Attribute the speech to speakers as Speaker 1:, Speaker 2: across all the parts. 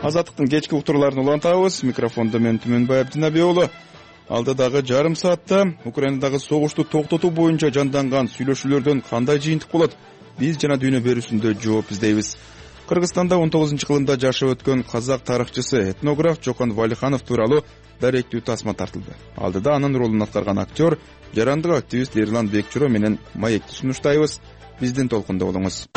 Speaker 1: Азаттыктын кечки уктурларын улантабыз. Микрофондо мен Түмөнбай Абдинабек уулу. Алдыдагы жарым саатта Украинадагы согушту токтотуу боюнча жанданган сүйлөшүүлөрдөн кандай жыйынтык болот? Биз жана дүйнө берүүсүндө жооп издейбиз. Кыргызстанда 19-кылымда жашап өткөн казак тарыхчысы, этнограф Жокон Валиханов тууралуу даректүү тасма тартылды. Алдыда анын ролун аткарган актер, жарандык активист Эрлан Бекчуро менен маекти сунуштайбыз. Биздин толкунда болуңуз.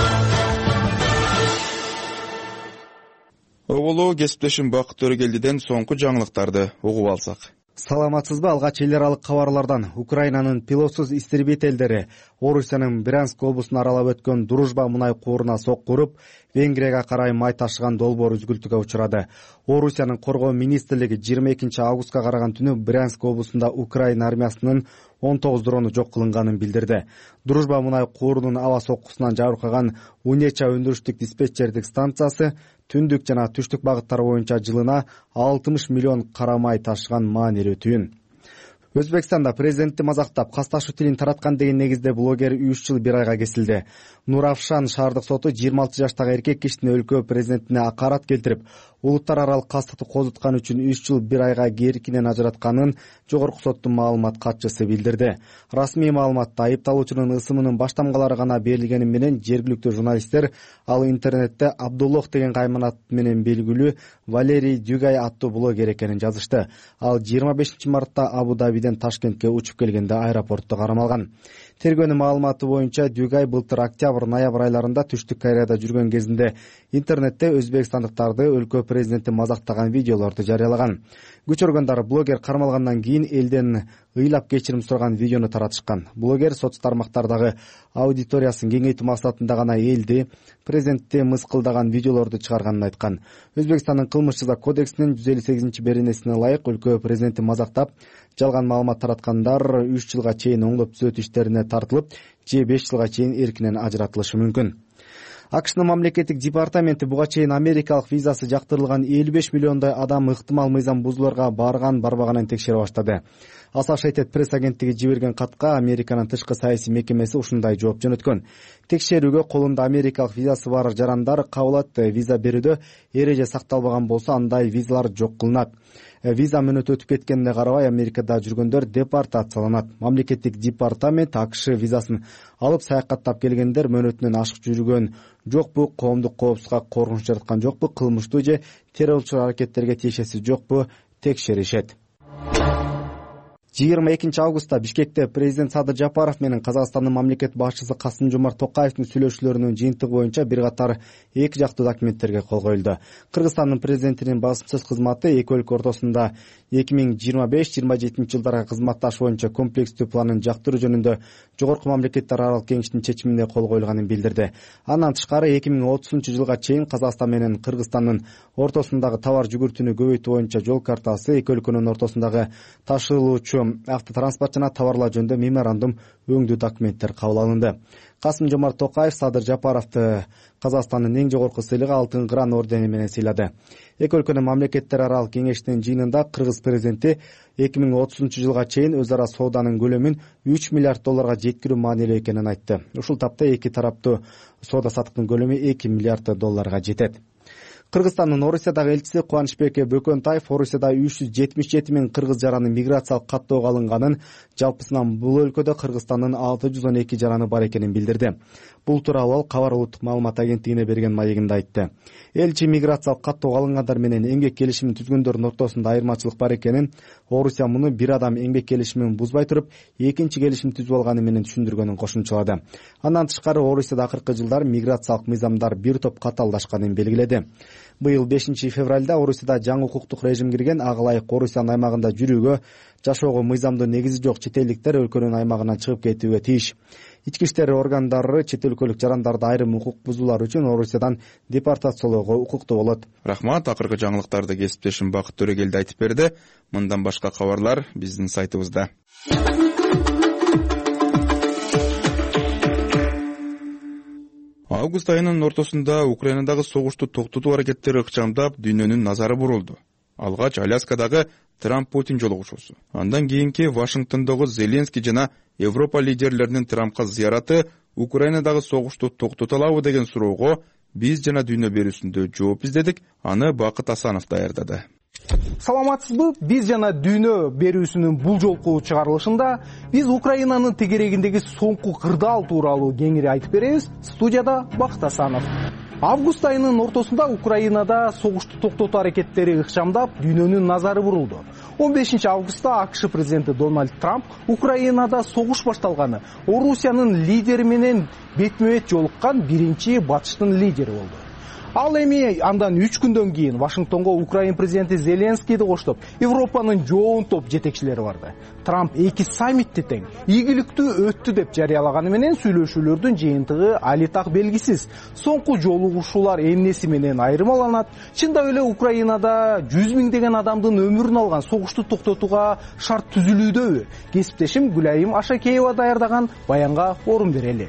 Speaker 1: Оголуу кесиптешим Бакыт Төрөгелдиден соңку жаңылыктарды угуп алсак.
Speaker 2: Саламатсызбы? Алгач эл аралык кабарлардан Украинанын пилотсуз истребительдери Орусиянын Брянск облусун аралап өткөн Дружба мунай кууруна сокку уруп, Венгрияга карай май ташыган долбоор үзгүлтүгө учурады. Орусиянын коргоо министрлиги 22 августка караган түнү Брянск облусунда Украина армиясынын 19 дрону жок кылынганын билдирди. Дружба мунай куурунун аба соккусунан жабыркаган Унеча өндүрүштүк диспетчердик станциясы түндүк жана түштүк багыттар боюнча жылына 60 миллион кара май ташыган маанилүү түйүн. Өзбекстанда президентти мазактап касташуу тилин тараткан деген негизде блогер 3 жыл 1 айга кесилди. Нуравшан шаардык соту 26 жаштагы эркек кишини өлкө президентине акарат келтирип, улуттар аралык кастыкты козуткан үчүн 3 жыл 1 айга керкинен ажыратканын Жогорку соттун маалымат катчысы билдирди. Расмий маалыматта айыпталуучунун ысымынын баштамгалары гана берилгени менен жергиликтүү журналисттер ал интернетте Абдуллох деген кайманат менен белгилүү Валерий Дюгай аттуу блогер экенин жазышты. Ал 25 мартта Абу-Дабиден Ташкентке учуп келгенде аэропортто карамалган. Тергөөнүн маалыматы боюнча Дюгай былтыр октябрь-ноябрь айларында Түштүк Кореяда жүргөн кезинде интернетте өзбекстандыктарды өлкө президенти мазактаган видеолорду жарыялаган. Күчөргөндөр блогер кармалгандан кийин элден ыйлап кечирим сураган видеону таратышкан. Блогер соц тармактардагы аудиториясын кеңейтүү максатында гана элди президентти мыскылдаган видеолорду чыгарганын айткан. Өзбекстандын кылмыш жаза кодексинин 158-беренесине ылайык өлкө президенти мазактап жалган маалымат тараткандар 3 жылга чейин оңдоп түзөтүү иштерине тартылып, же 5 жылга чейин эркинен ажыратылышы мүмкүн. АКШнын мамлекеттик департаменти буга чейин америкалык визасы жактырылган 55 миллиондой адам ыктымал мыйзам бузууларга барган-барбаганын текшере баштады. Associated Press агенттиги жиберген катка Американын тышкы саясий мекемеси ушундай жооп жөнөткөн. Текшерүүгө колунда америкалык визасы бар жарандар кабыл алат. Виза берүүдө эреже сакталбаган болсо андай визалар жок кылынат. Виза мөөнөтү өтүп кеткенине карабай Америкада жүргөндөр депортацияланат. Мамлекеттик департамент АКШ визасын алып саякаттап келгендер мөөнөтүнөн ашык жүргөн жокпу, коомдук коопсузга коркунуч жараткан жокпу, кылмыштуу же террорчу аракеттерге тиешеси жокпу текшеришет. 22 августта Бишкекте президент Садыр Жапаров менен Казакстандын мамлекет башчысы Касым-Жомарт Токаевдин сүйлөшүүлөрүнүн жыйынтыгы боюнча бир катар эки жактуу документтерге кол коюлду. Кыргызстандын президентинин басымсыз кызматы эки өлкө ортосунда 2025-27 жылдарга кызматташ боюнча комплекстүү планын жактыруу жөнүндө Жогорку мамлекеттер аралык кеңештин чечимине кол коюлганын билдирди. Андан тышкары 2030 жылга чейин Казакстан менен Кыргызстандын ортосундагы товар жүгүртүүнү көбөйтүү боюнча жол картасы, эки өлкөнүн ортосундагы ташылуучу автотранспорт жана товарлар жөнүндө меморандум өңдүү документтер кабыл алынды. Касым-Жомарт Токаев Садыр Жапаровду Казакстандын эң жогорку сыйлыгы Алтын Кыран ордени менен сыйлады. Эки өлкөнүн мамлекеттер аралык кеңешинин жыйынында Кыргыз президенти 2030 жылга чейин өз ара сооданын көлөмүн 3 миллиард долларга жеткирүү маанилүү экенин айтты. Ушул тапта эки тараптуу соода саттыктын көлөмү 2 миллиард долларга жетет. Кыргызстандын Орусиядагы элчиси Кубанычбек Бөкөнтаев Орусияда 377 миң кыргыз жараны миграциялык каттоого алынганын, жалпысынан бул өлкөдө Кыргызстандын 612 жараны бар экенин билдирди. Бул тууралуу ал Кабар улуттук маалымат агенттигине берген маегинде айтты. Элчи миграциялык каттоого алынгандар менен эмгек келишимин түзгөндөрдүн ортосунда айырмачылык бар экенин, Орусия муну бир адам эмгек келишимин бузбай туруп, экинчи келишим түзүп алганы менен түшүндүргөнүн кошумчалады. Андан тышкары Орусияда акыркы жылдары миграциялык мыйзамдар бир топ катаалдашканын белгиледи. Быйыл 5 февралда Орусияда жаңы укуктук режим кирген, ага ылайык Орусиянын аймагында жүрүүгө, жашоого мыйзамдуу негизи жок чет элдиктер өлкөнүн аймагынан чыгып кетүүгө тийиш. Ички иштер органдары чет өлкөлүк жарандарды айрым укук бузуулар үчүн Орусиядан депортациялоого укуктуу болот.
Speaker 1: Рахмат, акыркы жаңылыктарды кесиптешим Бакыт Төрөгелди айтып берди. Мындан башка кабарлар биздин сайтыбызда. Август айынын ортосунда Украинадагы согушту токтотуу аракеттери ыкчамдап, дүйнөнүн назары бурулду. Алгач Аляскадагы Трамп-Путин жолугушуусу. Андан кийинки Вашингтондогу Зеленский жана Европа лидерлеринин Трампка зыяраты Украинадагы согушту токтото алабы деген суроого биз жана дүйнө берүүсүндө жооп издедик. Аны Бакыт Асанов даярдады.
Speaker 3: Саламатсызбы? Биз жана дүйнө берүүсүнүн бул жолку чыгарылышында биз Украинанын тегерегиндеги соңку кырдаал тууралуу кеңири айтып беребиз. Студияда Бакыт Асанов. Август айынын ортосунда Украинада согушту токтотуу аракеттери ыкчамдап, дүйнөнүн назары бурулду. 15 августта АКШ президенти Дональд Трамп Украинада согуш башталганы, Орусиянын лидери менен бетме-бет жолуккан биринчи батыштын лидери болду. Ал эми андан 3 күндөн кийин Вашингтонго Украин президенти Зеленскийди коштоп, Европанын жоон топ жетекчилери барды. Трамп 2 саммитти тең ийгиликтүү өттү деп жарыялаганы менен сүйлөшүүлөрдүн жыйынтыгы али так белгисиз. Соңку жолугушуулар эмнеси менен айырмаланат? Чындап эле Украинада 100 миңдеген адамдын өмүрүн алган согушту токтотууга шарт түзүлүүдөбү? Кесиптешим Гүлайым Ашакеева даярдаган баянга орун берели.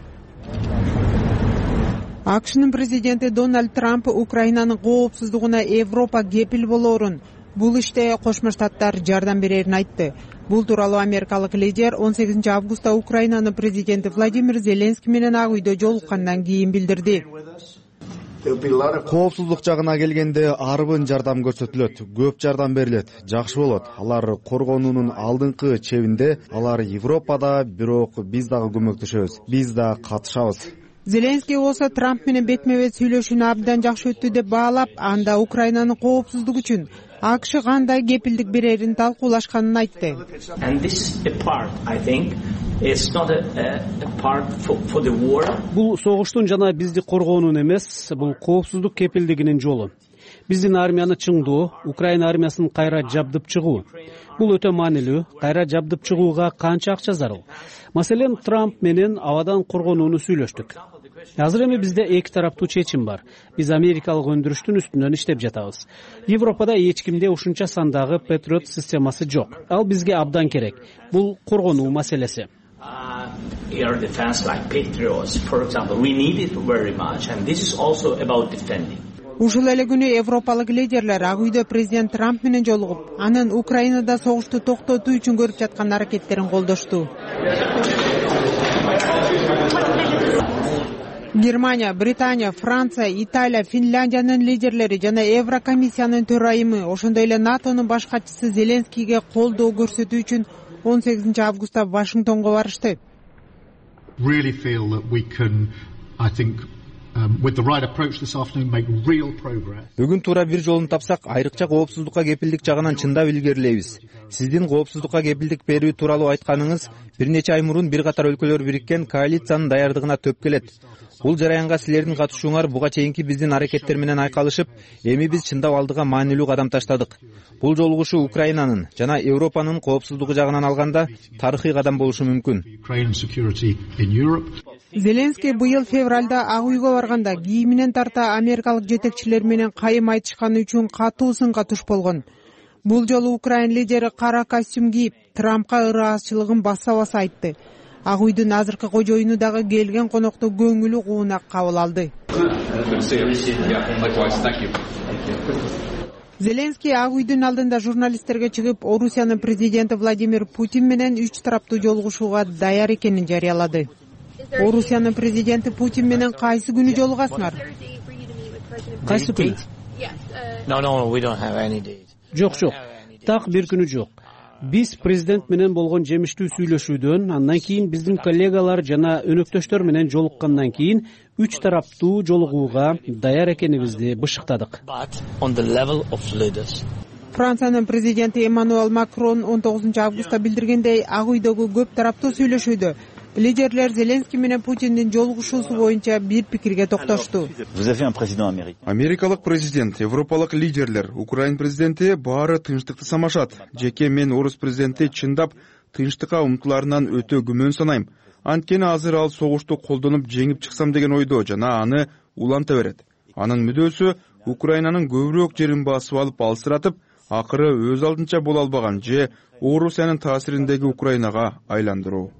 Speaker 4: АКШнын президенти Дональд Трамп Украинанын коопсуздугуна Европа кепил болоорун, бул иште Кошмо Штаттар жардам берерин айтты. Бул тууралуу америкалык лидер 18 августта Украинанын президенти Владимир Зеленский менен Ак үйдө жолуккандан кийин билдирди.
Speaker 2: Коопсуздук жагына келгенде арбын жардам көрсөтүлөт, көп жардам берилет, жакшы болот. Алар коргонуунун алдыңкы чебинде, алар Европада, бирок биз дагы көмөктөшөбүз, биз да катышабыз.
Speaker 4: Зеленский болсо Трамп менен бетме-бет сүйлөшүүнү абдан жакшы өттү деп баалап, анда Украинанын коопсуздугу үчүн АКШ кандай кепилдик берерин талкуулашканын айтты.
Speaker 5: Бул согуштун жана бизди коргоонун эмес, бул коопсуздук кепилдигинин жолу. Биздин армияны чыңдоо, Украина армиясын кайра жабдып чыгуу. Бул өтө маанилүү. Кайра жабдып чыгууга канча акча зарыл? Маселен, Трамп менен абадан коргонууну сүйлөштүк. Азыр эми бизде эки тараптуу чечим бар. Биз америкалык өндүрүштүн үстүнөн иштеп жатабыз. Европада эч кимде ушунча сандагы Patriot системасы жок. Ал бизге абдан керек. Бул коргонуу маселеси.
Speaker 4: Ушул эле күнү европалык лидерлер Ак үйдө президент Трамп менен жолугуп, анын Украинада согушту токтотуу үчүн көрүп жаткан аракеттерин колдошту. Германия, Британия, Франция, Италия, Финляндиянын лидерлери жана Еврокомиссиянын төрайымы, ошондой эле NATOнун баш катчысы Зеленскийге колдоо көрсөтүү үчүн 18 августта Вашингтонго барышты.
Speaker 2: Бүгүн туура бир жолун тапсак, айрыкча коопсуздукка кепилдик жагынан чындап илгерилейбиз. Сиздин коопсуздукка кепилдик берүү тууралуу айтканыңыз бир нече ай мурун бир катар өлкөлөр бириккен коалициянын даярдыгына төп келет. Бул жараянга силердин катышууңар буга чейинки биздин аракеттер менен айкалышып, эми биз чындап алдыга маанилүү кадам таштадык. Бул жолугушуу Украинанын жана Европанын коопсуздугу жагынан алганда тарыхый кадам болушу мүмкүн.
Speaker 4: Зеленский быйыл февралда Ак үйгө барганда кийиминен тарта америкалык жетекчилер менен кайым айтышканы үчүн катуу сынга туш болгон. Бул жолу Украин лидери кара костюм кийип, Трампка ыраазычылыгын баса-баса айтты. Ак үйдүн азыркы кожоюну дагы келген конокту көңүлү куунак кабыл алды. Зеленский Ак үйдүн алдында журналисттерге чыгып, Орусиянын президенти Владимир Путин менен 3 тараптуу жолугушууга даяр экенин жарыялады. Орусиянын президенти Путин менен кайсы күнү жолугасыңар?
Speaker 5: Кайсы күнү? Жок, так бир күнү жок. Биз президент менен болгон жемиштүү сүйлөшүүдөн, андан кийин биздин коллегалар жана өнөктөштөр менен жолуккандан кийин 3 тараптуу жолугууга даяр экенибизди бышыктадык.
Speaker 4: Франциянын президенти Эммануэл Макрон 19 августта билдиргендей, Ак үйдөгү көп тараптуу сүйлөшүүдө лидерлер Зеленский менен Путиндин жолугушуусу боюнча бир пикирге токтошту.
Speaker 1: Америкалык президент, европалык лидерлер, Украин президенти баары тынчтыкты самашат. Жеке мен орус президенти чындап тынчтыкка умтуларынан өтө күмөн санайм. Анткени азыр ал согушту колдонуп жеңип чыксам деген ойдо жана аны уланта берет. Анын мүдөөсү Украинанын көбүрөөк жерин басып алып алсыратып, акыры өз алдынча боло албаган же Орусиянын таасириндеги Украинага айландыруу.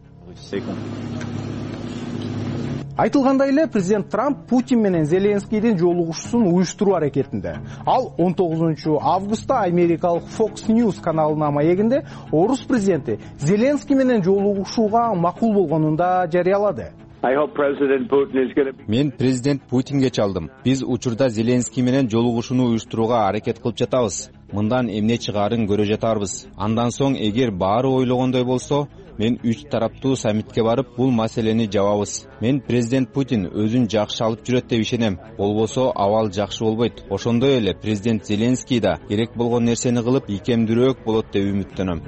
Speaker 3: Айтылгандай эле президент Трамп Путин менен Зеленскийдин жолугушуусун уюштуруу аракетинде. Ал 19 августта америкалык Fox News каналына маегинде орус президенти Зеленский менен жолугушууга макул болгонун да жарыялады.
Speaker 6: Мен президент Путинге чалдым. Биз учурда Зеленский менен жолугушууну уюштурууга аракет кылып жатабыз. Мындан эмне чыгарын көрө жатарбыз. Андан соң эгер баары ойлогондой болсо, мен 3 тараптуу саммитке барып, бул маселени жабабыз. Мен президент Путин өзүн жакшы алып жүрөт деп ишенем. Болбосо абал жакшы болбойт. Ошондой эле президент Зеленский да керек болгон нерсени кылып, ийкемдүүрөөк болот деп үмүттөнөм.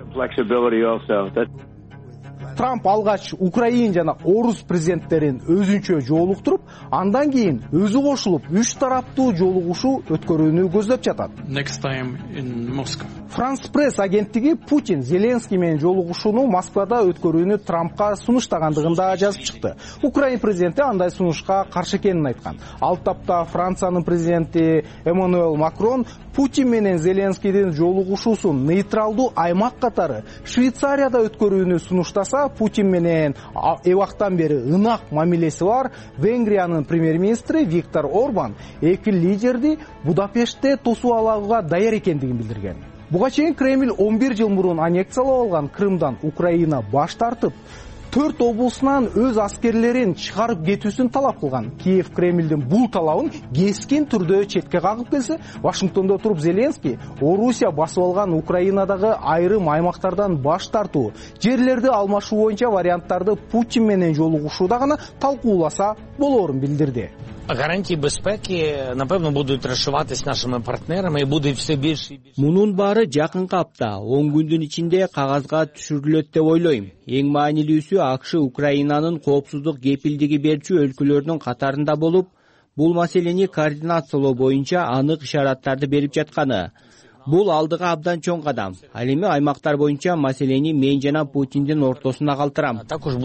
Speaker 3: Трамп алгач Украин жана Орус президенттерин өзүнчө жолуктуруп, андан кийин өзү кошулуп 3 тараптуу жолугушуу өткөрүүнү көздөп жатат. Франс пресс агенттиги Путин Зеленский менен жолугушууну Москвада өткөрүүнү Трампка сунуштагандыгында жазып чыкты. Украин президенти андай сунушка каршы экенин айткан. Ал тапта Франциянын президенти Эммануэль Макрон Путин менен Зеленскийдин жолугушуусун нейтралдуу аймак катары Швейцарияда өткөрүүнү сунуштаса, Путин менен эбактан бери ынак мамилеси бар Венгриянын премьер-министри Виктор Орбан эки лидерди Будапештте тосуп алууга даяр экендигин билдирген. Буга чейин Кремль 11 жыл мурун аннексиялап алган Крымдан Украина баш тартып, 4 облусунан өз аскерлерин чыгарып кетүүсүн талап кылган. Киев Кремлдин бул талабын кескин түрдө четке кагып келсе, Вашингтондо туруп Зеленский Орусия басып алган Украинадагы айрым аймактардан баш тартуу, жерлерди алмашуу боюнча варианттарды Путин менен жолугушууда гана талкууласа болоорун билдирди.
Speaker 7: Гарантии безпеки, напевно, будуть розшиватись нашими партнерами и буде все більше і більше.
Speaker 8: Мунун баары жакынкы апта 10 күндүн ичинде кагазга түшүрүлөт деп ойлойм. Эң маанилүүсү АКШ Украинанын коопсуздук кепилдиги берчү өлкөлөрдүн катарында болуп, бул маселени координациялоо боюнча анык ишараттарды берип жатканы. Бул алдыга абдан чоң кадам. Ал эми аймактар боюнча маселени мен жана Путиндин ортосуна калтырам.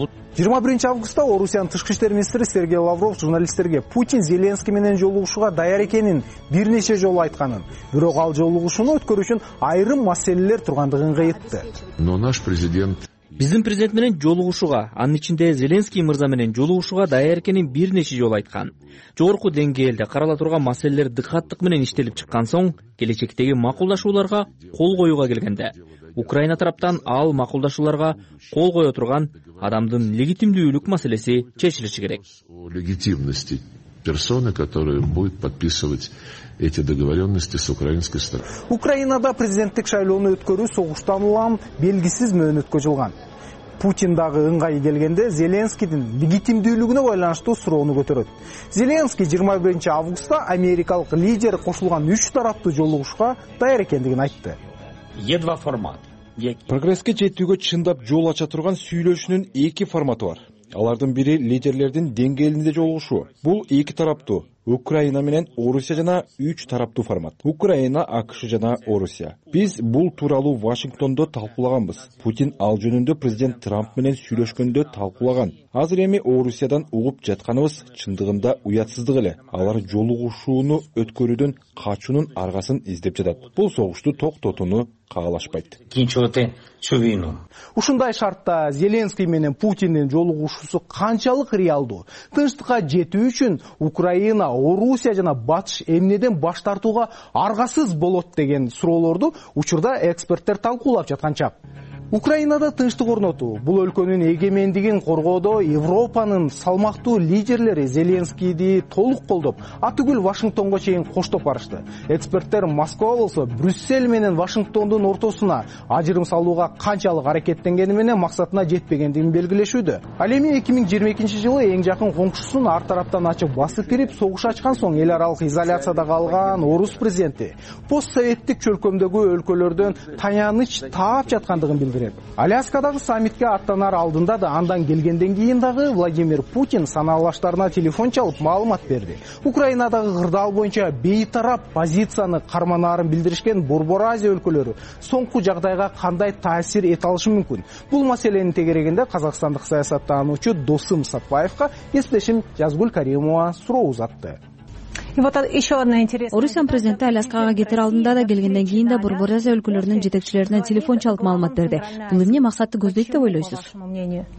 Speaker 3: 21 августта Орусиянын тышкы иштер министри Сергей Лавров журналисттерге Путин Зеленский менен жолугушууга даяр экенин бир нече жолу айтканын, бирок ал жолугушууну өткөрүү үчүн айрым маселелер тургандыгын кайтты.
Speaker 9: Но наш президент
Speaker 8: Биздин президент менен жолугушууга, анын ичинде Зеленский мырза менен жолугушууга даяр экенин бир нече жолу айткан. Жогорку деңгээлде карала турган маселелер дыкаттык менен иштелип чыккан соң, келечектеги макулдашууларга кол коюуга келгенде, Украина тараптан ал макулдашууларга кол кое турган адамдын легитимдүүлүк маселеси чечилиши керек.
Speaker 9: Легитимности персоны, которая будет подписывать эти договоренности с украинской стороной.
Speaker 3: Украинада президенттик шайлоону өткөрүү согуштан улам белгисиз мөөнөткө жылган. Путин дагы ыңгайы келгенде Зеленскийдин легитимдүүлүгүнө байланыштуу суроону көтөрөт. Зеленский 21 августта америкалык лидер кошулган 3 тараптуу жолугушууга даяр экендигин айтты.
Speaker 7: Є два формати.
Speaker 1: Прогресске жетүүгө чындап жол ача турган сүйлөшүүнүн 2 форматы бар. Алардын бири лидерлердин деңгээлинде жолугушуу. Бул 2 тараптуу Украина менен Орусия жана 3 тараптуу формат. Украина, АКШ жана Орусия. Биз бул тууралуу Вашингтондо талкуулаганбыз. Путин ал жөнүндө президент Трамп менен сүйлөшкөндө талкуулаган. Азыр эми Орусиядан угуп жатканыбыз чындыгында уятсыздык эле. Алар жолугушууну өткөрүүдөн качуунун аргасын издеп жатат. Бул согушту токтотууну каалашпайт. Ушундай шартта Зеленский менен Путиндин жолугушуусу канчалык реалдуу? Тынчтыкка жетүү үчүн Украина, Орусия жана Батыш эмнеден баш тартууга аргасыз болот деген суроолорду учурда эксперттер талкуулап жаткан чак. Украинада тынчтык орнотуу, бул өлкөнүн эгемендигин коргоодо Европанын салмактуу лидерлери Зеленскийди толук колдоп, атүгүл Вашингтонго чейин коштоп барышты. Эксперттер Москва болсо Брюссель менен Вашингтондун ортосуна ажырым салууга канчалык аракеттенгени менен максатына жетпегендигин белгилешүүдө. Ал эми 2022 жылы эң жакын коңшусун ар тараптан ачып басып кирип согуш ачкан соң эл аралык изоляцияда калган Орус президенти постсоветтик чөлкөмдөгү өлкөлөрдөн таяныч таап жаткандыгын билдирди. Аляскадагы саммитке аттанар алдында да, андан келгенден кийин дагы Владимир Путин санаалаштарына телефон чалып маалымат берди. Украинадагы кырдаал боюнча бейтарап позицияны карманаарын билдиришкен Борбор Азия өлкөлөрү соңку жагдайга кандай таасир эте алышы мүмкүн? Бул маселени тегерегенде казакстандык саясаттануучу Досым Сапаевка эстешим Жазгүл Каримова суроо узатты.
Speaker 10: Орусиян президенти Аляскага кетер алдында да, келгенден кийин да Борбор Азия өлкөлөрүнүн жетекчилерине телефон чалып маалымат берди. Бул эмне максатты көздөйт деп ойлойсуз?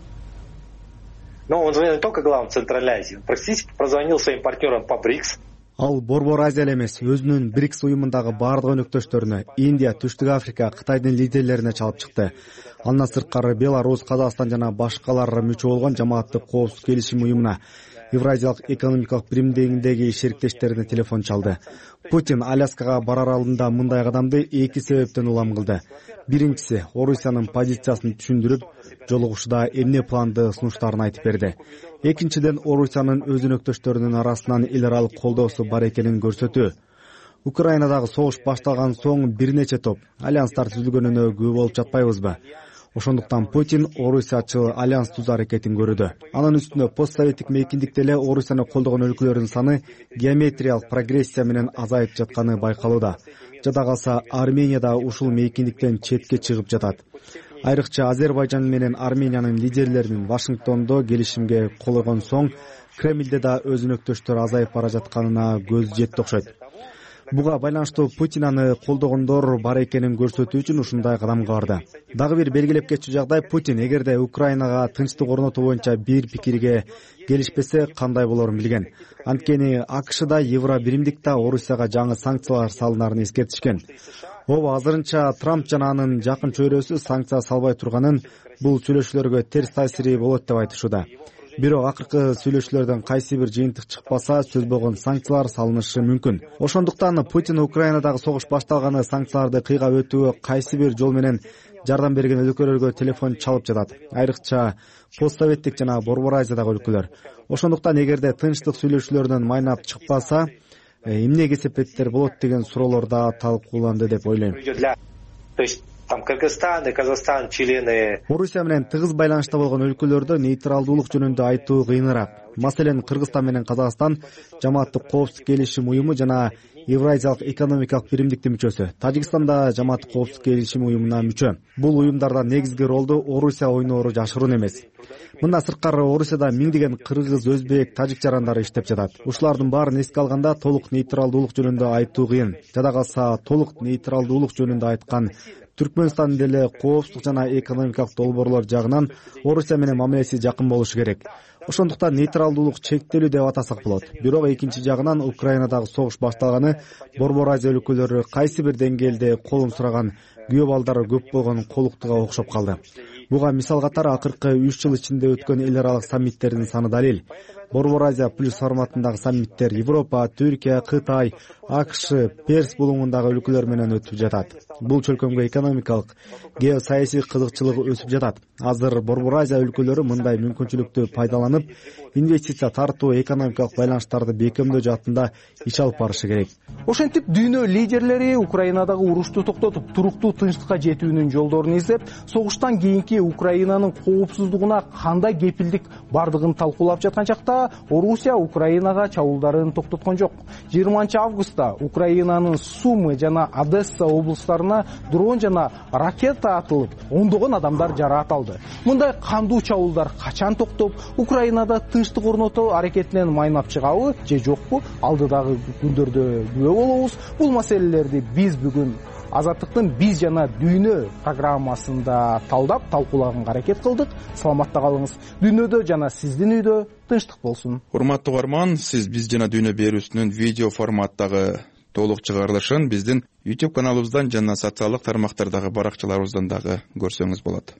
Speaker 11: Но он звонил не только главам Центральной Азии, он практически позвонил своим партнерам по БРИКС.
Speaker 2: Ал Борбор Азия эле эмес, өзүнүн БРИКС уюмундагы бардык өнөктөштөрүнө, Индия, Түштүк Африка, Кытайдын лидерлерине чалып чыкты. Андан сырткары Беларусь, Казакстан жана башкалар мүчө болгон жамааттык коопсуздук келишим уюмуна, Евразиялык экономикалык биримдигиндеги шериктерине телефон чалды. Путин Аляскага барар алдында мындай кадамды эки себептен улам кылды. Биринчиси, Орусиянын позициясын түшүндүрүп, жолугушууда эмне планды сунуштарын айтып берди. Экинчиден, Орусиянын өз өнөктөштөрүнүн арасынан эл аралык колдоосу бар экенин көрсөтүү. Украинадагы согуш башталган соң бир нече топ альянстар түзүлгөнүнө күбө болуп жатпайбызбы? Ошондуктан Путин Орусиячыл альянс түзүү аракетин көрүүдө. Анын үстүнө постсоветтик мейкиндикте эле Орусияны колдогон өлкөлөрдүн саны геометриялык прогрессия менен азайып жатканы байкалууда. Жада калса, Армения да ушул мейкиндиктен четке чыгып жатат. Айрыкча Азербайжан менен Армениянын лидерлеринин Вашингтондо келишимге кол койгон соң Кремлде да өз өнөктөштөр азайып бара жатканына көз жетти окшойт. Буга байланыштуу Путин аны колдогондор бар экенин көрсөтүү үчүн ушундай кадамга барды. Дагы бир белгилеп кетчү жагдай Путин эгерде Украинага тынчтык орнотуу боюнча бир пикирге келишпесе кандай болорун билген. Анткени АКШда Евро биримдик да Орусияга жаңы санкциялар салынарын эскертишкен. Ооба, азырынча Трамп жана анын жакын чөйрөсү санкция салбай турганын, бул сүйлөшүүлөргө терс таасири болот деп айтышууда. Бирок акыркы сүйлөшүүлөрдөн кайсы бир жыйынтык чыкпаса, сөз болгон санкциялар салынышы мүмкүн. Ошондуктан Путин Украинадагы согуш башталганы санкцияларды кыйгап өтүүгө кайсы бир жол менен жардам берген өлкөлөргө телефон чалып жатат. Айрыкча постсоветтик жана Борбор Азиядагы өлкөлөр. Ошондуктан эгерде тынчтык сүйлөшүүлөрдөн майнап чыкпаса, эмне кесепеттер болот деген суроолор да талкууланды деп ойлойм.
Speaker 11: Кыргызстан, Казакстан, члены.
Speaker 2: Орусия менен тыгыз байланышта болгон өлкөлөрдө нейтралдуулук жөнүндө айтуу кыйыныраак. Маселен, Кыргызстан менен Казакстан жамааттык коопсуздук келишим уюму жана Евразиялык экономикалык биримдиктин мүчөсү. Тажикстан да жамааттык коопсуздук келишим уюмуна мүчө. Бул уюмдарда негизги ролду Орусия ойноору жашыруун эмес. Мындан сырткары Орусияда миңдеген кыргыз, өзбек, тажик жарандары иштеп жатат. Ушулардын баарын эске алганда толук нейтралдуулук жөнүндө айтуу кыйын. Жада калса, толук нейтралдуулук жөнүндө айткан Түркмөнстан деле коопсуздук жана экономикалык долбоорлор жагынан Орусия менен мамилеси жакын болушу керек. Ошондуктан нейтралдуулук чектелүү деп атасак болот. Бирок экинчи жагынан Украинадагы согуш башталганы Борбор Азия өлкөлөрү кайсы бир деңгээлде колун сураган күбө балдары көп болгон колуктуга окшоп калды. Буга мисал катары акыркы 3 жыл ичинде өткөн эл аралык саммиттердин саны далил. Борбор Азия плюс форматындагы саммиттер Европа, Түркия, Кытай, АКШ, Перс булуңундагы өлкөлөр менен өтүп жатат. Бул чөлкөмгө экономикалык, геосаясий кызыкчылык өсүп жатат. Азыр Борбор Азия өлкөлөрү мындай мүмкүнчүлүктү пайдаланып, инвестиция тартуу, экономикалык байланыштарды бекемдөө жаатында иш алып барышы керек.
Speaker 3: Ошентип дүйнө лидерлери Украинадагы урушту токтотуп, туруктуу тынчтыкка жетүүнүн жолдорун издеп, согуштан кийинки Украинанын коопсуздугуна кандай кепилдик бардыгын талкуулап жаткан чакта Орусия Украинага чабуулдарын токтоткон жок. 20 августта Украинанын Сумы жана Одесса облустарына дрон жана ракета атылып, ондогон адамдар жараат алды. Мындай кандуу чабуулдар качан токтоп, Украинада тынчтык орнотуу аракетинен майнап чыгабы же жокпу? Алдыдагы күндөрдө күбө болобуз. Бул маселелерди биз бүгүн Азаттыктын биз жана дүйнө программасында талдап, талкуулаганга аракет кылдык. Саламатта калыңыз. Дүйнөдө жана сиздин үйдө тынчтык болсун.
Speaker 1: Урматтуу угарман, сиз биз жана дүйнө берүүсүнүн видео форматтагы толук чыгарылышын биздин YouTube каналыбыздан жана социалдык тармактардагы баракчаларыбыздан дагы көрсөңүз болот.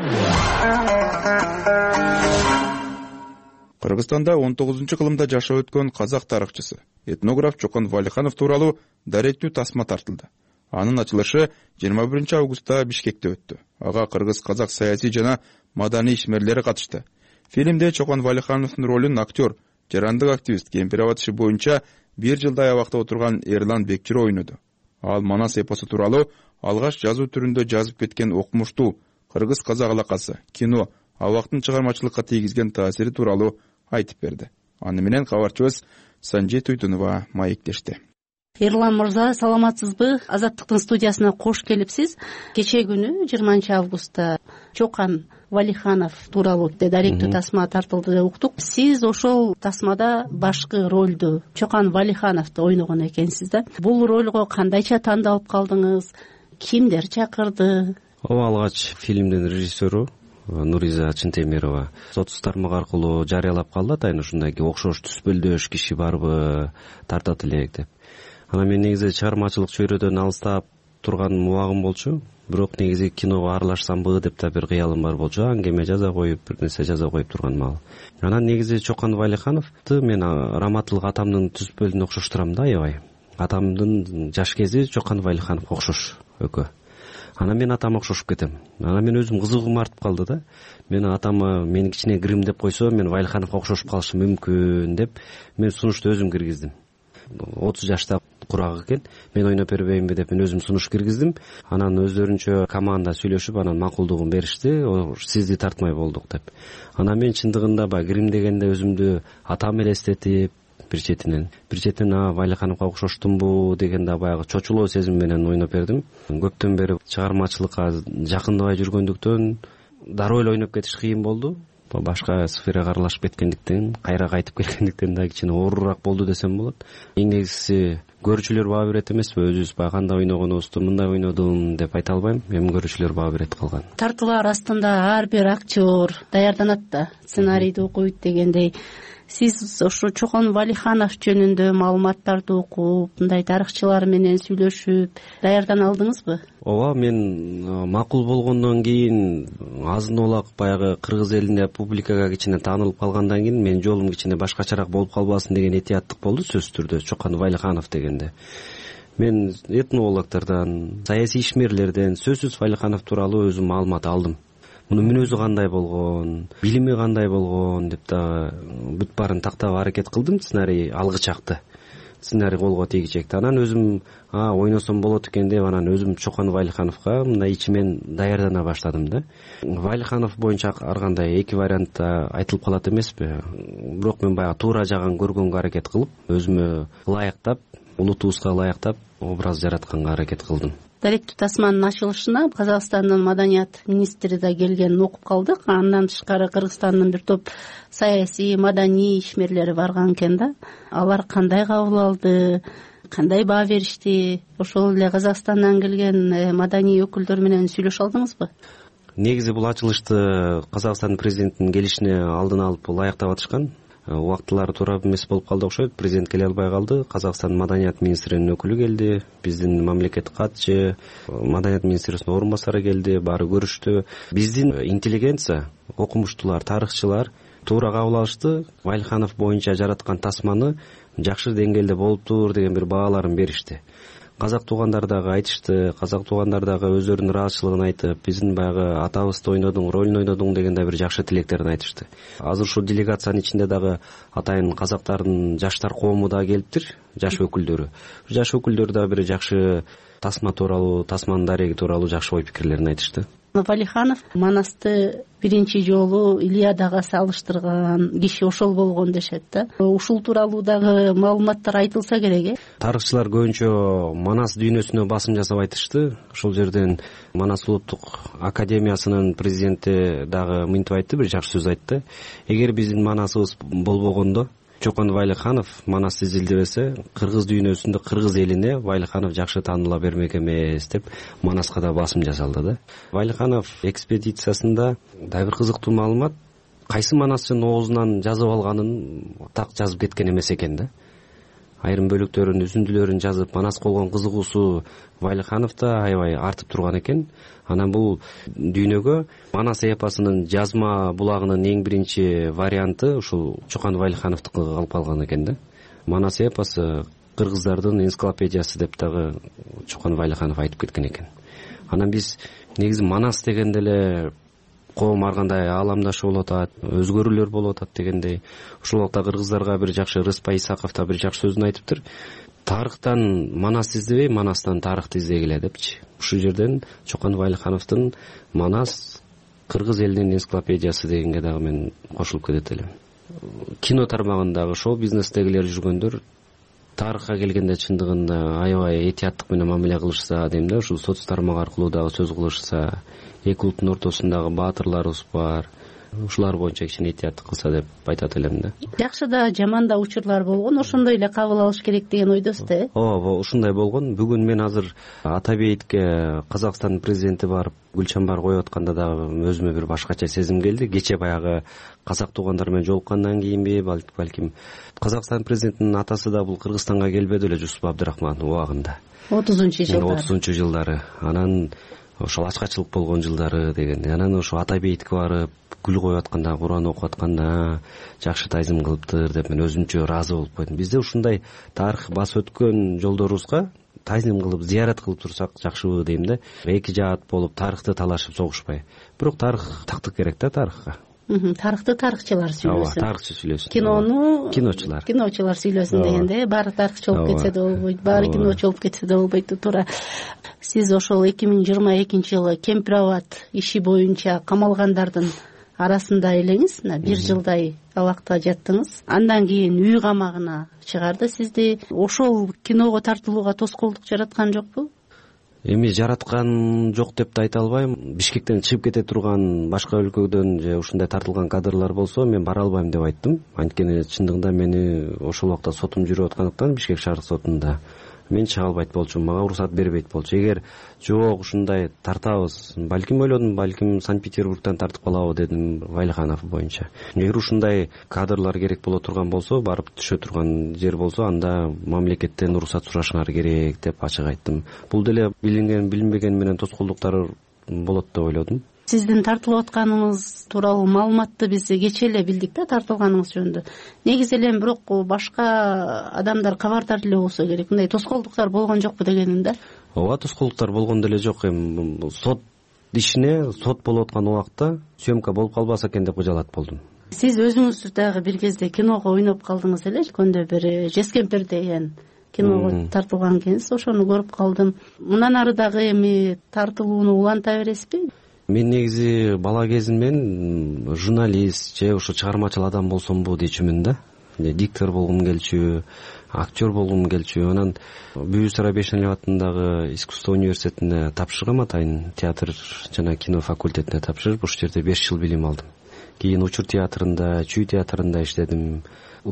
Speaker 1: Кыргызстанда 19-кылымда жашап өткөн казак тарыхчысы, этнограф Чокон Валиханов тууралуу даректүү тасма тартылды. Анын ачылышы 21 августта Бишкекте өттү. Ага кыргыз-казак саясий жана маданий ишмерлери катышты. Фильмде Чокон Валихановдун ролун актер, жарандык активист Кемпир Абатышы боюнча 1 жылдай абакта отурган Эрлан Бекчиро ойноду. Ал Манас эпосу тууралуу алгаш жазуу түрүндө жазып кеткен окумуштуу кыргыз-казак алакасы, кино, абактын чыгармачылыкка тийгизген таасири тууралуу айтып берди. Аны менен кабарчыбыз Санжей Туйтунова маектешти.
Speaker 12: Эрлан мырза, саламатсызбы? Азаттыктын студиясына кош келипсиз. Кечээ күнү 20 августта Чокон Валиханов тууралуу даректүү тасма тартылды деп уктук. Сиз ошол тасмада башкы ролду Чокон Валихановду ойногон экенсиз да. Бул ролго кандайча тандалып калдыңыз? Кимдер чакырды?
Speaker 13: Алгач фильмдин режиссеру Нуриза Чынтемирова соц тармак аркылуу жарыялап калды атайын ушундай окшош түспөлдөш киши барбы, тартат элек деп. Анан мен негизи чыгармачылык чөйрөдөн алыстап турган убагым болчу, бирок негизи киного аралашсамбы деп да бир кыялым бар болчу. Аңгеме жаза коюп, бир нерсе жаза коюп турган маал. Анан негизи Чоканов Алихановду мен раматтылык атамдын түспөлүнө окшоштурам да, аябай. Атамдын жаш кези Чоканов Алихановго окшош экөө. Анан мен атама окшошуп кетем. Анан мен өзүм кызыгуум артып калды да. Мен атама мени кичине грим деп койсо, мен Алихановго окшошуп калышым мүмкүн деп мен сунушту өзүм киргиздим. 30 жашта курак экен, мен ойноп бербейинби деп мен өзүм сунуш киргиздим. Анан өздөрүнчө команда сүйлөшүп, анан макулдугун беришти, сизди тартмай болдук деп. Анан мен чындыгында баягы грим дегенде өзүмдү атам элестетип, бир четинен Алихановго окшоштумбу дегенде баягы чочулоо сезим менен ойноп бердим. Көптөн бери чыгармачылыкка жакындабай жүргөндүктөн дароо эле ойноп кетиш кыйын болду. Башка сферага аралашып кеткендиктен, кайра кайтып келгендиктен да кичине оорураак болду десем болот. Эң негизгиси көрүүчүлөр баа берет эмеспи? Өзүбүз баягы кандай ойногонубузду мындай ойнодум деп айта албайм. Эми көрүүчүлөр баа берет калган.
Speaker 12: Тартуулар астында ар бир актер даярданат да, сценарийди окуйт дегендей. Сиз ошо Чоканов Алиханов жөнүндө маалыматтарды окуп, мындай тарыхчылар менен сүйлөшүп даярдана алдыңызбы?
Speaker 13: Ооба, мен макул болгондон кийин азын-олак баягы кыргыз элине публикага кичине таанылып калгандан кийин мен жолум кичине башкачараак болуп калбасын деген этияттык болду сөзсүз түрдө Чоканов Алиханов дегенде. Мен этнологдордон, саясий ишмерлерден сөзсүз Алиханов тууралуу өзүм маалымат алдым. Мунун мүнөзү кандай болгон, билими кандай болгон деп да бүт баарын тактап аракет кылдым. Сценарий алгычакты. Сценарий колго тийгичекти. Анан өзүм ойносом болот экен деп анан өзүм Чоканов Алихановго мындай ичимен даярдана баштадым да. Алиханов боюнча ар кандай эки вариантта айтылып калат эмеспи? Бирок мен баягы туура жагын көргөнгө аракет кылып, өзүмө ылайыктап, улутубузга ылайыктап образ жаратканга аракет кылдым.
Speaker 12: Даректүү тасманын ачылышына Казакстандын маданият министри да келген окуп калдык. Андан тышкары Кыргызстандын бир топ саясий, маданий ишмерлери барган экен да. Алар кандай кабыл алды, кандай баа беришти? Ошол эле Казакстандан келген маданий өкүлдөр менен сүйлөшө алдыңызбы?
Speaker 13: Негизи бул ачылышты Казакстандын президентинин келишине алдын алып ылайыктап атышкан. Убактылары туура эмес болуп калды окшойт. Президент келе албай калды. Казакстан маданият министринин өкүлү келди. Биздин мамлекеттик катчы, маданият министринин орун басары келди. Баары көрүштү. Биздин интеллигенция, окумуштуулар, тарыхчылар туура кабыл алышты. Алиханов боюнча жараткан тасманы жакшы деңгээлде болуптур деген бир бааларын беришти. Казак туугандар дагы айтышты, казак туугандар дагы өздөрүнүн ыраазычылыгын айтып, биздин баягы атабызды ойнодуң, ролун ойнодуң дегенде бир жакшы тилектерин айтышты. Азыр ушул делегациянын ичинде дагы атайын казактардын жаштар коому да келиптир, жаш өкүлдөрү. Жаш өкүлдөр да бир жакшы тасма тууралуу, тасманын дареги тууралуу жакшы ой пикирлерин айтышты.
Speaker 12: Алиханов Манасты биринчи жолу Илиадага салыштырган киши ошол болгон дешет да. Ушул тууралуу дагы маалыматтар айтылса керек,
Speaker 13: Тарыхчылар көбүнчө Манас дүйнөсүнө басым жасап айтышты. Ошол жерден Манас улуттук академиясынын президенти дагы мынтип айтты, бир жакшы сөз айтты. Эгер биздин Манасыбыз болбогондо Чоканов Алиханов Манасты изилдебесе, кыргыз дүйнөсүндө, кыргыз элине Алиханов жакшы тааныла бермек эмес деп Манаска да басым жасалды да. Алиханов экспедициясында да бир кызыктуу маалымат, кайсы Манасчынын оозунан жазып алганын так жазып кеткен эмес экен да. Айрым бөлүктөрүн, үзүндүлөрүн жазып, Манаска болгон кызыгуусу Алихановдо аябай артып турган экен. Анан бул дүйнөгө Манас эпосунун жазма булагынын эң биринчи варианты ушул Чоканов Алихановдуку калып калган экен да. Манас эпосу кыргыздардын энциклопедиясы деп дагы Чоканов Алиханов айтып кеткен экен. Анан биз негизи Манас дегенде эле коом ар кандай ааламдашы болуп атат, өзгөрүүлөр болуп атат дегендей. Ушул убакта кыргыздарга бир жакшы Рыспай Исаков да бир жакшы сөзүн айтыптыр. Тарыхтан Манас издебей, Манастан тарыхты издегиле депчи. Ушул жерден Чоканов Алихановдун Манас кыргыз элинин энциклопедиясы дегенге дагы мен кошулуп кетет элем. Кино тармагындагы шоу бизнестегилер жүргөндөр тарыхка келгенде чындыгында аябай этияттык менен мамиле кылышса дейм да, ушул соц тармак аркылуу дагы сөз кылышса, эки улуттун ортосундагы баатырларыбыз бар, ушулар боюнча кичине этияттык кылса деп айтат элем да.
Speaker 12: Жакшы да жаман да учурлар болгон, ошондой эле кабыл алыш керек деген ойдосуз да.
Speaker 13: Ооба, ушундай болгон. Бүгүн мен азыр Ата бейитке Казакстандын президенти барып гүл чамбар коюп атканда дагы өзүмө бир башкача сезим келди. Кечээ баягы казак туугандар менен жолуккандан кийинби, балким Казакстан президентинин атасы да бул Кыргызстанга келбеди эле, Жусуп Абдрахман убагында.
Speaker 12: 30-жылдары.
Speaker 13: Анан ошол ачкачылык болгон жылдары деген. Анан ошо Ата бейитке барып гүл коюп атканда, Куран окуп атканда жакшы тайзым кылыптыр деп мен өзүмчө ыраазы болуп койдум. Бизде ушундай тарых басып өткөн жолдорубузга тайзым кылып, зыярат кылып турсак жакшыбы дейм да. Эки жаат болуп тарыхты талашып согушпай. Бирок тарых тактык керек да тарыхка.
Speaker 12: Тарыхты тарыхчылар сүйлөсүн.
Speaker 13: Ооба, тарыхчы сүйлөсүн.
Speaker 12: Кинону
Speaker 13: киночулар
Speaker 12: сүйлөсүн дегенде, баары тарыхчы болуп кетсе да болбойт, баары киночу болуп кетсе да болбойт. Туура. Сиз ошол 2022-жылы Кемпирабад иши боюнча камалгандардын арасында элеңиз, бир жылдай абакта жаттыңыз. Андан кийин үй камагына чыгарды сизди. Ошол киного тартылууга тоскоолдук жараткан жокпу?
Speaker 13: Эми жараткан жок деп да айта албайм. Бишкектен чыгып кете турган башка өлкөдөн же ушундай тартылган кадрлар болсо мен бара албайм деп айттым. Анткени чындыгында мени ошол убакта сотум жүрүп аткандыктан Бишкек шаардык сотунда мен чыга албайт болчумун, мага уруксат бербейт болчу. Эгер жок ушундай тартабыз, балким ойлодум, балким Санкт-Петербургтан тартып калабы дедим, Валиханов боюнча. Эгер ушундай кадрлар керек боло турган болсо, барып түшө турган жер болсо, анда мамлекеттен уруксат сурашыңар керек деп ачык айттым. Бул деле билинген, билинбеген менен тоскоолдуктар болот деп ойлодум.
Speaker 12: Сиздин тартылып атканыңыз тууралуу маалыматты биз кечээ эле билдик да, тартылганыңыз жөнүндө. Негизи эле бирок башка адамдар кабардар эле болсо керек. Мындай тоскоолдуктар болгон жокпу дегеним да.
Speaker 13: Ооба, тоскоолдуктар болгон деле жок. Эми сот ишине, сот болуп аткан убакта съемка болуп калбаса экен деп ыжалат болдум.
Speaker 12: Сиз өзүңүз дагы бир кезде киного ойноп калдыңыз эле, өткөндө бир Жескемпир деген киного тартылган экенсиз, ошону көрүп калдым. Мындан ары дагы эми тартылууну уланта бересизби?
Speaker 13: Мен негизи бала кезимден журналист же ошо чыгармачыл адам болсомбу дечүмүн да. Диктор болгум келчү, актер болгум келчү. Анан Бүйүк Сара Бейшеналиев атындагы искусство университетине тапшыргам, атайын театр жана кино факультетине тапшырып, ошол жерде 5 жыл билим алдым. Кийин Учур театрында, Чүй театрында иштедим.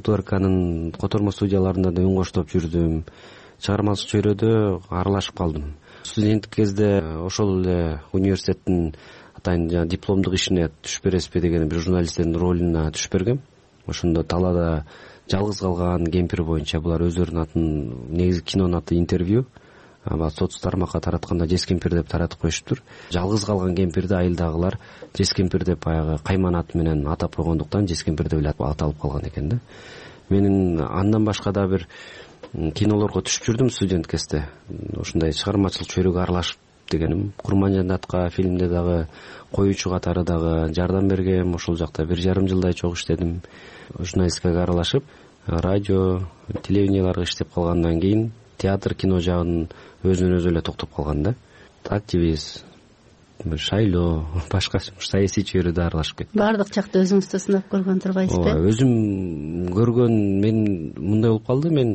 Speaker 13: УТРКнын котормо студияларында да үн коштоп жүрдүм. Чыгармачылык чөйрөдө аралашып калдым. Студенттик кезде ошол эле университеттин атайын дипломдук ишине түшүп бересизби деген бир журналисттин ролуна түшүп бергем. Ошондо талаада жалгыз калган кемпир боюнча булар өздөрүнүн атын, негизи кинонун аты интервью. Соцсуз тармакка таратканда Жескемпир деп таратып коюшуптур. Жалгыз калган кемпирди айылдагылар Жескемпир деп баягы кайман аты менен атап койгондуктан Жескемпир деп эле аталып калган экен да. Менин андан башка да бир кинолорго түшүп жүрдүм студент кезде. Ошондай чыгармачылык чөйрөгө аралашып дегеним. Курманжандатка фильмде дагы коюучу катары дагы жардам бергем. Ошол жакта 1,5 жылдай чогуу иштедим. Журналистикага аралашып, радио, телевиденияларга иштеп калгандан кийин театр, кино жагын өзүнөн өзү эле токтоп калган да. Активист, шайлоо, башка саясий чөйрөдө аралашып кеттим.
Speaker 12: Баардык жакта өзүңүздү сынап көргөн турбайсызбы?
Speaker 13: Ооба, өзүм көргөн, мен мындай болуп калды. Мен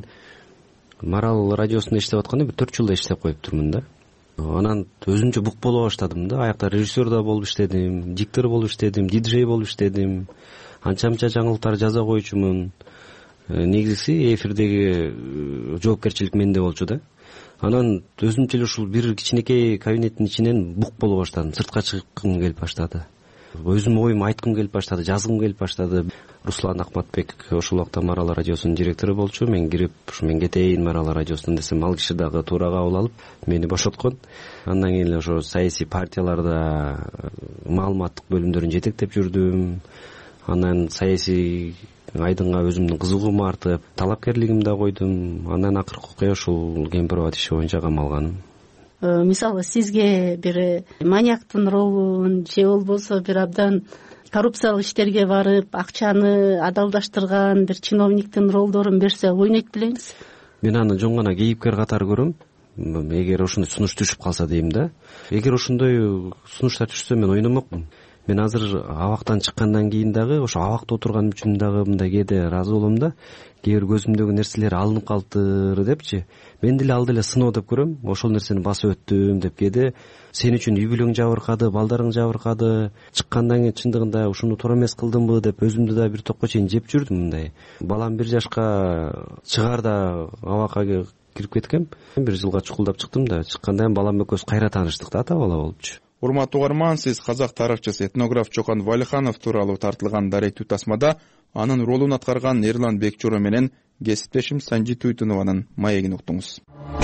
Speaker 13: Марал радиосунда иштеп атканда 4 жылдай иштеп коюптурмун да. Анан өзүмчө бук боло баштадым да. Аякта режиссер да болуп иштедим, диктор болуп иштедим, диджей болуп иштедим. Анча-мынча жаңылыктар жаза коючумун. Негизиси эфирдеги жоопкерчилик менде болчу да. Анан өзүмчө эле ушул бир кичинекей кабинеттин ичинен бук боло баштадым. Сыртка чыгкым келип баштады. Өзүмдүн оюмду айткым келип баштады, жазгым келип баштады. Руслан Акматбек ошол убакта Марал радиосунун директору болчу. Мен кирип, ушу мен кетейин Марал радиосунан десем, ал киши дагы туура кабыл алып, мени бошоткон. Андан кийин эле ошо саясий партияларда маалыматтык бөлүмдөрүн жетектеп жүрдүм. Анан саясий айдынга өзүмдүн кызыгуум артып, талапкерлигимди да койдум. Андан акыркы окуя ушул Кемпирабад иши боюнча камалганым.
Speaker 12: Мисалы сизге бир маньяктын ролун же болбосо бир абдан коррупциялык иштерге барып, акчаны адалдаштырган бир чиновниктин ролдорун берсе ойнойт белеңиз?
Speaker 13: Мен аны жөн гана кейипкер катары көрөм. Эгер ошондой сунуш түшүп калса дейм да. Эгер ошондой сунуштар түшсө мен ойномокмун. мен азыр абактан чыккандан кийин дагы ошо абакта отурганым үчүн дагы мындай кээде ыраазы болом да, кээ бир көзүмдөгү нерселер алынып калыптыр депчи. Мен деле ал деле сыноо деп көрөм, ошол нерсени басып өттүм деп. Кээде сен үчүн үй бүлөң жабыркады, балдарың жабыркады, чыккандан кийин чындыгында ушуну туура эмес кылдымбы деп өзүмдү да бир топко чейин жеп жүрдүм мындай. Балам 1 жашка чыгаарда абакка кирип кеткем, 1 жылга чукулдап чыктым да, чыккандан кийин балам экөөбүз кайра тааныштык да, ата бала болупчу.
Speaker 1: Урматтуу угарман, сиз казак тарыхчысы, этнограф Чокан Валиханов тууралуу тартылган даректүү тасмада анын ролун аткарган Эрлан Бекчоро менен кесиптешим Санжи Туйтунованын маегин уктуңуз.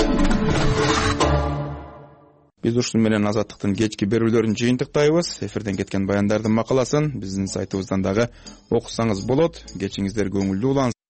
Speaker 1: Биз ушуну менен Азаттыктын кечки берүүлөрүн жыйынтыктайбыз. Эфирден кеткен баяндардын макаласын биздин сайтыбыздан дагы окусаңыз болот. Кечиңиздер көңүлдүү улансын.